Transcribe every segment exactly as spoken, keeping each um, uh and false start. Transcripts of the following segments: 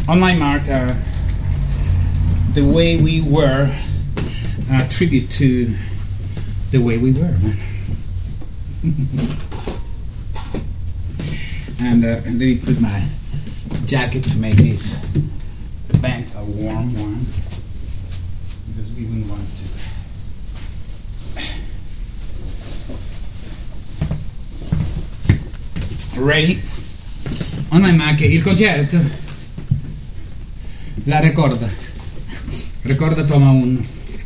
On my mark, uh, the way we were, a tribute to the way we were, man. and, uh, and let me put my jacket to make this the banks a warm one, because we wouldn't want to. Ready? On my mark, il concerto. La ricorda. Ricorda toma uno.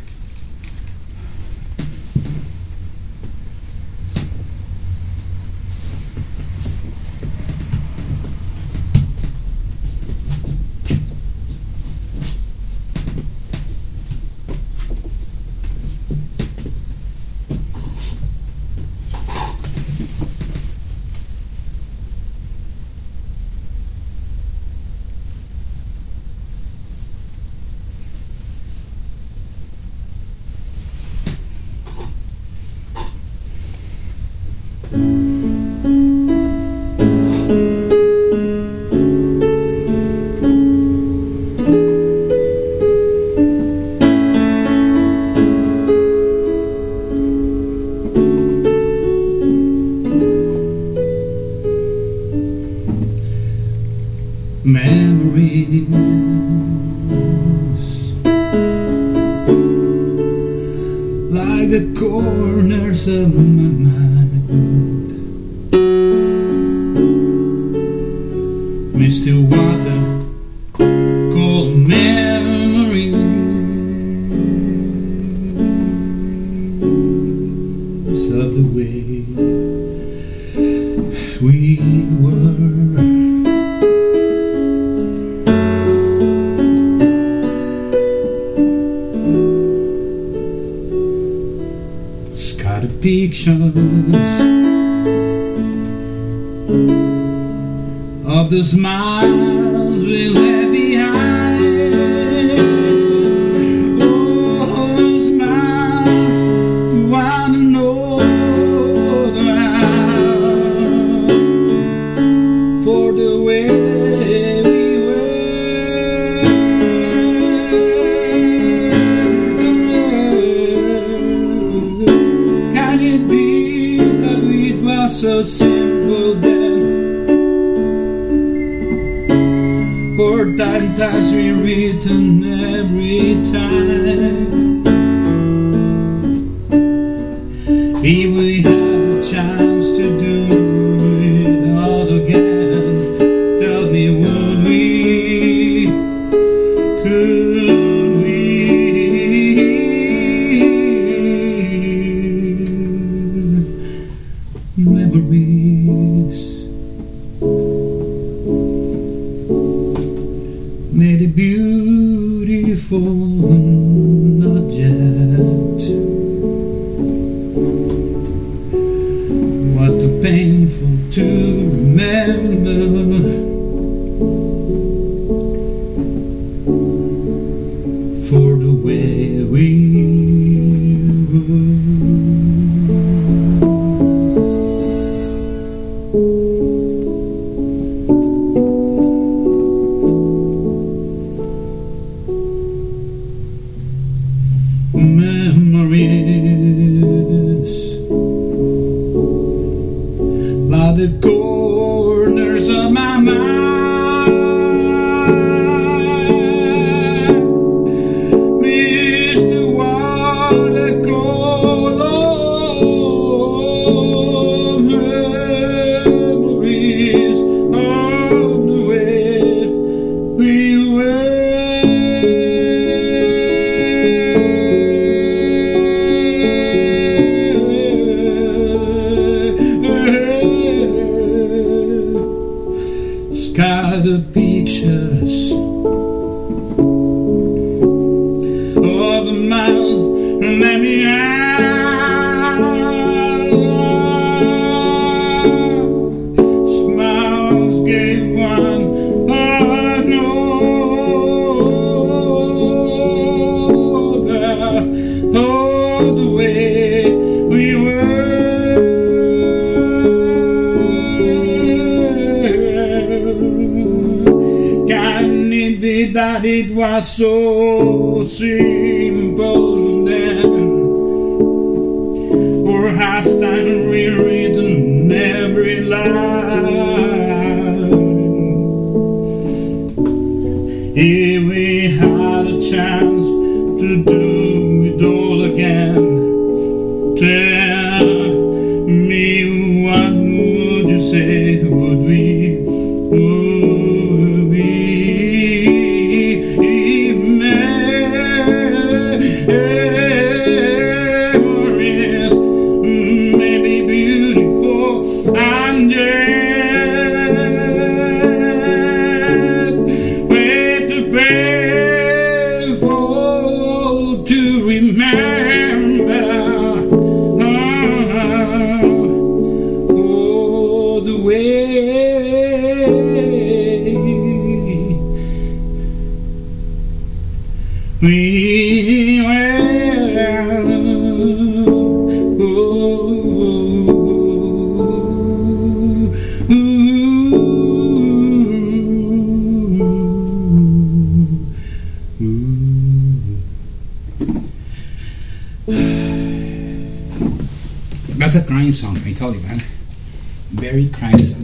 Memories like the corners of my mind, misty water, cold memories of the way we were. Scattered pictures of the smiles we left behind. Oh, smiles to one another, for the way we were. Can it be that it was so simple then? For time has rewritten every time. If we had the chance to do it all again, tell me, would we, could we? Memories made it beautiful, not yet. What too painful to remember. For the way we were. Memories like the corners of my mind, misty water, cold memories of the way we were. Scattered pictures of the miles and let me out. Smiles gave one another. Oh, the way we were. Can it believe that it was so simple then, or has time rewritten every line? If we had a chance to do it all again, tell me, what would you say? Would we, would we memories, maybe beautiful and yet with the painful to remember? Oh, the way we were. Oh, that's a crying song, I tell you, man. Very crying song.